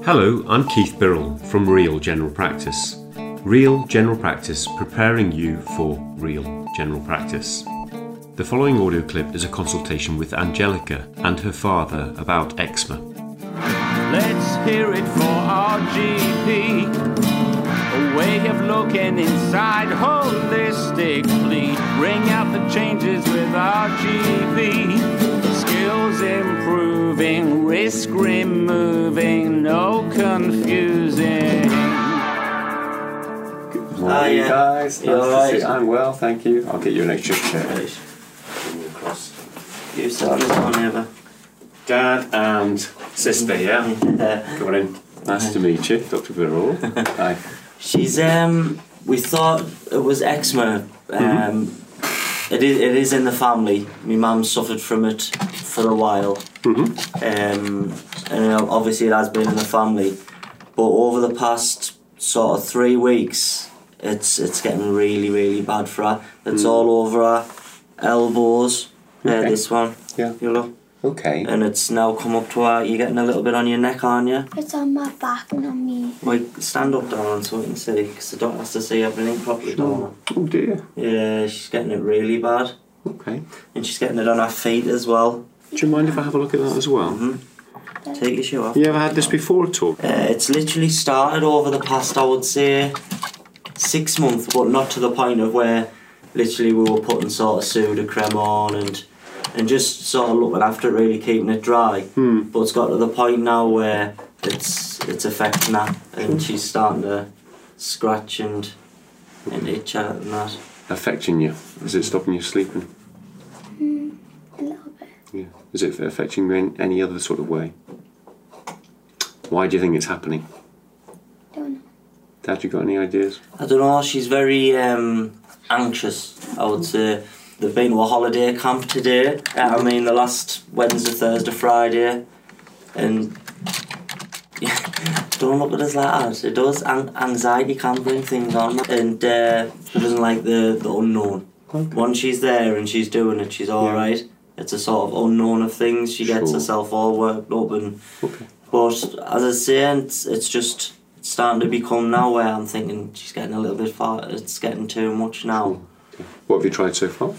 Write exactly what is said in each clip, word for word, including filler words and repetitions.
Hello, I'm Keith Birrell from Real General Practice. Real General Practice, preparing you for real general practice. The following audio clip is a consultation with Angelica and her father about eczema. Let's hear it for our G P. A way of looking inside holistically. Bring out the changes with our G P. Skills improving, risk removing, no confusing. Good morning, Hiya. guys. You Nice to alright? see you. I'm well, thank you. I'll get you an extra chair. Right. Bring you across. You saw this one ever? Dad and sister, yeah? Yeah. Come on in. Nice to meet you, Doctor Birrell. Hi. She's um. We thought it was eczema. Um, Mm-hmm. it is. It is in the family. My mum suffered from it for a while. Mm-hmm. Um, and uh, obviously it has been in the family. But over the past sort of three weeks, it's it's getting really really bad for her. It's Mm. all over her elbows. Uh, Okay. this one. Yeah. You look. Okay. And it's now come up to her. You're getting a little bit on your neck, aren't you? It's on my back and on me. Like, stand up, darling, so we can see, because the doctor has to see everything properly, darling. Oh dear. Yeah, she's getting it really bad. Okay. And she's getting it on her feet as well. Do you mind if I have a look at that as well? hmm Take your shoe off. You ever had this before at all? Uh, it's literally started over the past, I would say, six months, but not to the point of where literally we were putting sort of Sudocrem on and and just sort of looking after it, really keeping it dry. Hmm. But it's got to the point now where it's it's affecting her and she's starting to scratch and, and itch at it and that. Affecting you? Is it stopping you sleeping? Mm, a little bit. Yeah. Is it affecting you in any other sort of way? Why do you think it's happening? Don't know. Dad, you got any ideas? I don't know, she's very um, anxious, I would say. They've been to a holiday camp today, I mean the last Wednesday, Thursday, Friday, and don't look at us like that. It does, An- anxiety can bring things on, and uh, she doesn't like the, the unknown. Okay. Once she's there and she's doing it, she's alright. It's a sort of unknown of things, she gets Sure. herself all worked up, and Okay. but as I say, it's, it's just it's starting to become now where I'm thinking she's getting a little bit far, it's getting too much now. What have you tried so far?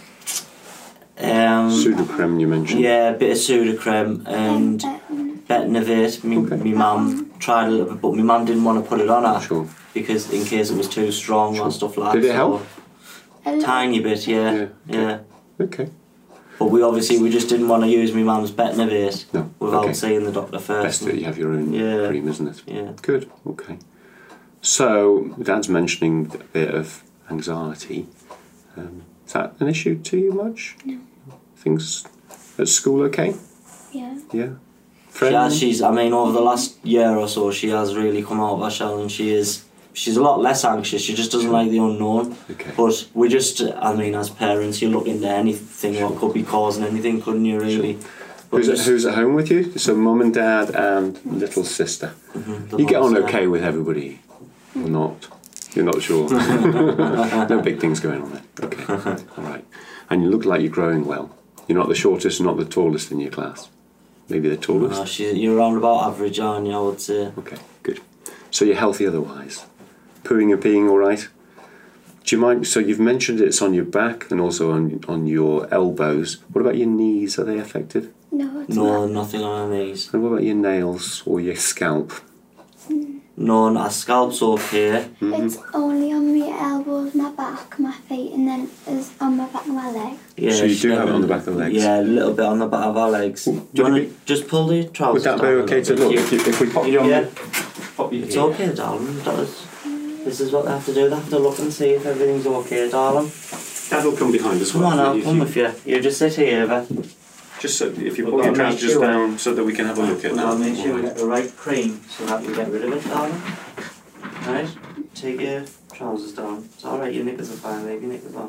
Um, Sudocrem you mentioned. Yeah, a bit of Sudocrem and Um, Betnovate. Me, Okay. me mum tried a little bit, but my mum didn't want to put it on her Sure. because in case it was too strong Sure. or stuff like Did that. it help? a little, Tiny bit, yeah, Yeah, yeah. Okay. But we obviously we just didn't want to use my mum's Betnovate No. without Okay. seeing the doctor first. Best that you have your own Yeah. cream, isn't it? Yeah. Good. Okay. So, Dad's mentioning a bit of anxiety. Um, is that an issue to you much? No. Things at school okay? yeah. Yeah. She Friends? has, she's, I mean, over the last year or so, she has really come out of her shell and she is, she's a lot less anxious, she just doesn't like the unknown. Okay. But we just, I mean, as parents, you look into anything, what could be causing anything, couldn't you, really? But Who's at, just- who's at home with you? So, mum and dad and little sister. Mhm, the You get on ones, okay with everybody, or not? You're not sure. No big things going on there. Okay. All right. And you look like you're growing well. You're not the shortest, not the tallest in your class. Maybe the tallest. Uh, she, you're around about average, aren't you, I would say. Okay, good. So you're healthy otherwise. Pooing and peeing all right? Do you mind? So you've mentioned it's on your back and also on on your elbows. What about your knees? Are they affected? No, it's No, not. nothing on her knees. And what about your nails or your scalp? No, no, her scalp's okay. It's only on my elbows, my back, my feet, and then it's on my back and my leg. Yeah, So you she's do have it getting- on the back of the legs? Yeah, a little bit on the back of her legs. Do would you want it to just pull the trousers Would that be down a okay to little look? bit? If, you, if we pop you on Yeah. the, pop you It's here. okay, darling. Dollars. This is what they have to do. They have to look and see if everything's okay, darling. Dad will come behind as Come well. on, I'll If come you- with you. You just sit here, Eva. Just so if you We've pull got your to make trousers sure- down so that we can have a look at We've that. got to make sure we All get right. the right cream so that we get rid of it, darling. Right? Take your trousers down. It's alright, your knickers are fine, leave your knickers on.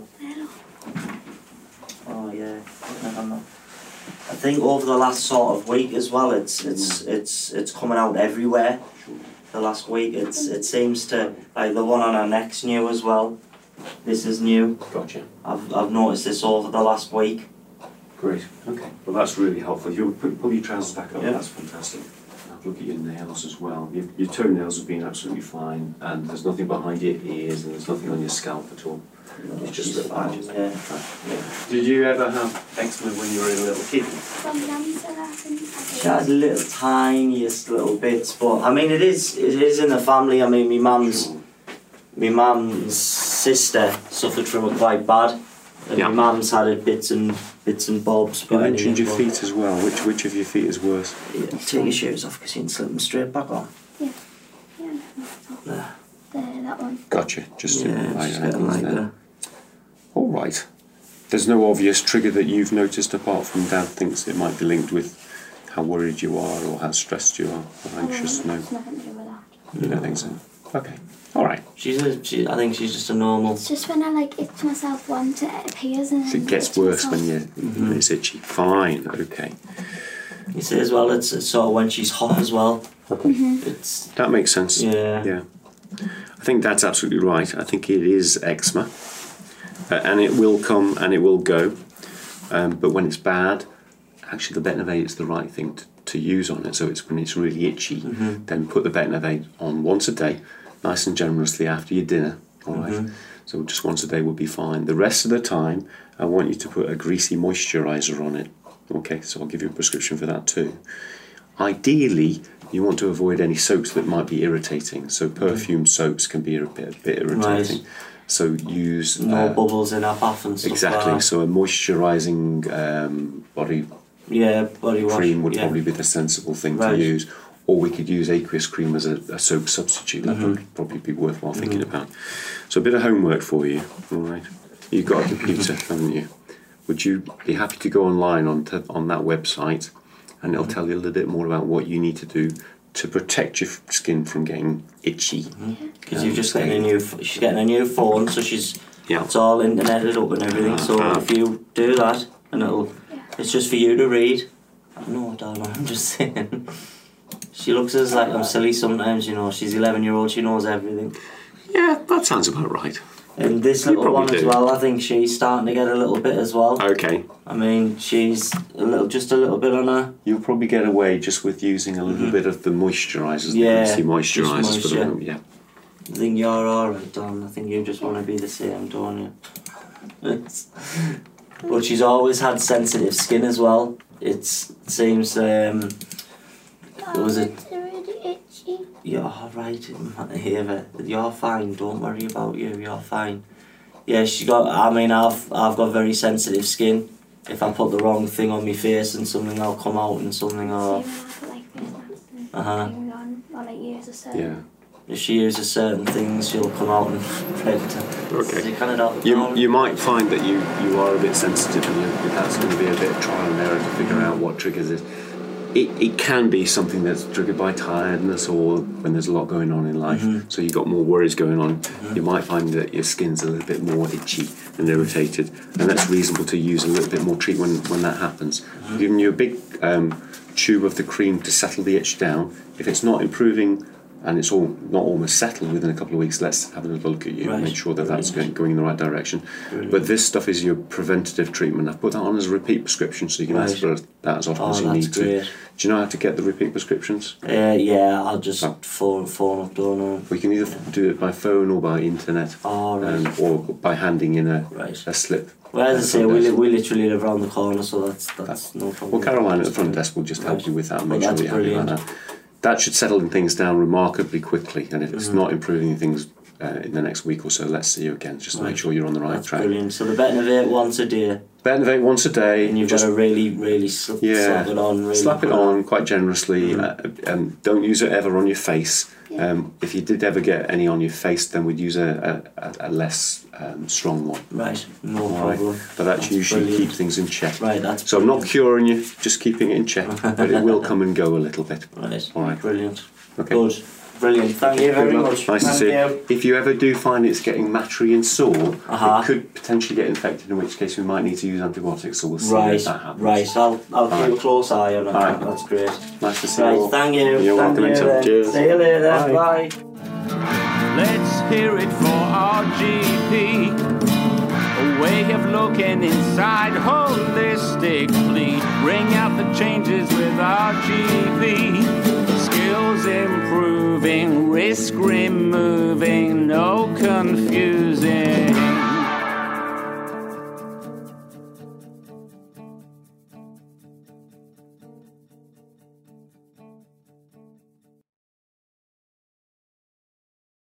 Oh yeah, I don't know. I think over the last sort of week as well, it's it's it's it's coming out everywhere. The last week, it's it seems to, like the one on our neck's new as well. This is new. Gotcha. I've I've noticed this over the last week. Great. Okay. Well, that's really helpful. If you pull, pull your trousers back up, Yeah. that's fantastic. look at your nails as well. Your, your toenails have been absolutely fine, and there's nothing behind your ears, and there's nothing on your scalp at all. It's just She's the fine, badges. yeah. Yeah. Did you ever have eczema when you were a little kid? From cancer, I think. She had little tiniest little bits, but I mean it is it is in the family. I mean my mum's my mum's sister suffered from it quite bad. And Yeah. my mum's had it bits and bits and bobs. You but mentioned your anyway, feet as well. Which which of your feet is worse? but- Yeah, take your shoes off because you can slip them straight back on. Yeah, no, no. There. There, that one. Gotcha. Just Yeah, to just get them like that. All right. There's no obvious trigger that you've noticed apart from Dad thinks it might be linked with how worried you are or how stressed you are or anxious. Oh, No, it's nothing to do with that. you don't think so. Okay. All right. She's a, she, I think she's just a normal. It's just when I like itch myself once, it appears and So then it gets itch worse when myself. you when it's itchy. Fine. Okay. You see as well, it's, it's sort of when she's hot as well. It's That makes sense. yeah. Yeah. I think that's absolutely right. I think it is eczema. Uh, and it will come and it will go. Um, but when it's bad, actually the Betnovate is the right thing to, to use on it. So it's when it's really itchy, then put the Betnovate on once a day, nice and generously after your dinner. All right. So just once a day will be fine. The rest of the time, I want you to put a greasy moisturiser on it. Okay, so I'll give you a prescription for that too. Ideally, you want to avoid any soaps that might be irritating. So perfumed soaps can be a bit, a bit irritating. Right. So use No uh, bubbles in our bath and stuff exactly. like that. So a moisturising um, body Yeah, body wash. cream would yeah. probably be the sensible thing Right. to use. Or we could use aqueous cream as a, a soap substitute. That Mm-hmm. would probably be worthwhile thinking about. So a bit of homework for you. All right. You've got a computer, haven't you? Would you be happy to go online on to, on that website, and it'll tell you a little bit more about what you need to do to protect your f- skin from getting itchy. Because you've just getting a new, f- she's getting a new phone, so she's Yeah. it's all interneted up and everything. So Uh-huh. if you do that, and it'll, Yeah. it's just for you to read. No, darling, I'm just saying. She looks as like I'm silly sometimes, you know. She's eleven year old, she knows everything. Yeah, that sounds about right. And this You little probably one as do. well, I think she's starting to get a little bit as well. Okay. I mean, she's a little, just a little bit on her. You'll probably get away just with using a little bit of the moisturisers, Mm-hmm. Yeah, the greasy just moisturisers for the moisture. moment. Yeah. I think you're alright, Don. I think you just want to be the same, don't you? It's, but she's always had sensitive skin as well. It's, it seems, um, Oh, was it- it's really itchy. you're alright, Ava. You're fine. Don't worry about you. You're fine. Yeah, she got. I mean, I've I've got very sensitive skin. If I put the wrong thing on my face and something, will come out and something. See Or when I put like face masks and Uh-huh. things on, or like use a certain. Yeah. if she uses certain things, she'll come out and predator. Okay. So you kind of You, you might find that you, you are a bit sensitive, and you, that's going to be a bit of trial and error to figure out what triggers it. It, it can be something that's triggered by tiredness or when there's a lot going on in life, so you've got more worries going on. You might find that your skin's a little bit more itchy and irritated, and that's reasonable to use a little bit more treatment when that happens. I've given you a big um, tube of the cream to settle the itch down. If it's not improving and it's all not almost settled within a couple of weeks, let's have a little look at you Right. and make sure that that's going, Brilliant. going in the right direction. Brilliant. But this stuff is your preventative treatment. I've put that on as a repeat prescription, so you can ask for Right. that as often Oh, as you that's need to. great. Do you know how to get the repeat prescriptions? Uh, yeah, I'll just Oh. phone phone up, don't know. We can either do it by phone or by internet, Oh, right. um, or by handing in a, Right. a slip. Well, as I at the say, front we, li- desk. we literally live around the corner, so that's that's no problem. Well, Caroline at the front desk will just help Right. you with that and Well, make sure that's that you're happy about brilliant. that. That should settle things down remarkably quickly, and if it's Mm-hmm. not improving things uh, in the next week or so, let's see you again, just to make Right. sure you're on the right That's track. brilliant. So the Betnovate once a day, Bennovate once a day. and you've just got to really, really sl- Yeah. slap it on. Really slap it put on quite generously. Mm-hmm. Uh, um, don't use it ever on your face. Yeah. Um, if you did ever get any on your face, then we'd use a, a, a less um, strong one. Right, no All right. problem. But that That's usually brilliant. keeps things in check. Right, that's So I'm not brilliant. curing you, just keeping it in check. But it will come and go a little bit. Right, All right. brilliant. Okay. Good, brilliant. Thank you very Good luck. much. Nice to Thank see you. you. If you ever do find it's getting mattery and sore, Uh-huh. it could potentially get infected, in which case we might need to use antibiotics, so we'll see Right, if that happens. right. I'll I'll keep right. a close eye on it. All right. That's great. Nice to see you Right, all. thank you. You're thank welcome, you, Tom. then. Cheers. See you later. Bye. Bye. Let's hear it for our G P. A way of looking inside holistically. Bring out the changes with our G P. Skin brisk, moving, no confusing.